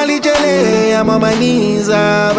Jele, I'm on my knees,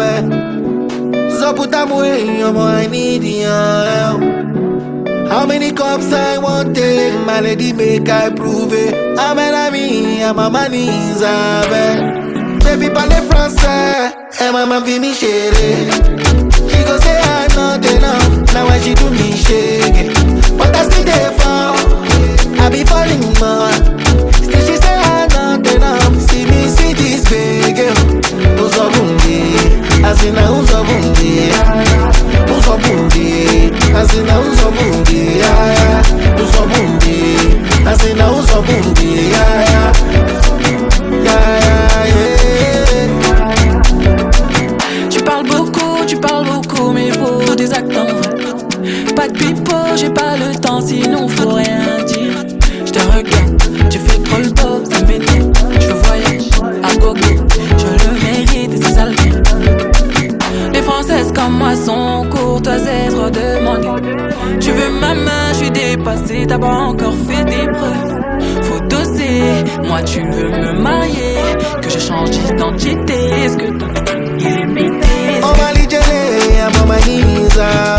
so put them away, I need your help. How many cups I want take, my lady make I prove it. I'm I'm on my knees, baby parle français, and mama be me chérie. She go say I'm not enough, now when she do me shake it. But I still there for, I be falling more. Still she say I'm not enough, see me see this big girl. Who's a booty, I see now who's a booty. Who's a booty, I see now who's a booty. Who's a booty, I see now who's a booty. Tu parles beaucoup, mais faut des actes en vrai. Pas de pipeau, j'ai pas le temps, sinon faut rien dire. Je te regarde, tu fais trop le beau, ça m'énerve. Je veux voyager à gogo, je le mérite et c'est ça le but. Les françaises comme moi sont courtoises et trop demandées. Tu veux ma main, je suis dépassée, t'as pas encore fait des preuves. Faut doser, moi tu veux me marier, que je change d'identité. Est-ce que ton illimité? Oh my Jele, I'm on my knees,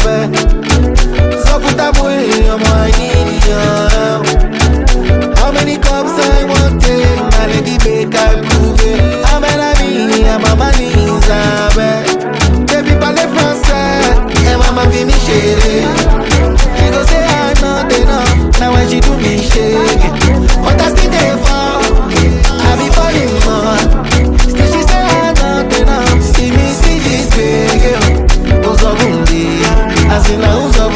so put them away, I need your help. How many cups I want take, my lady make I prove it. I'm on my knees, baby parle français, and mama be me chérie. She go say I'm not enough, now when she do me shake it. But I still there for, I be falling more. Still she say I'm not enough, see me see this big girl. Who's a booty, I see now who's a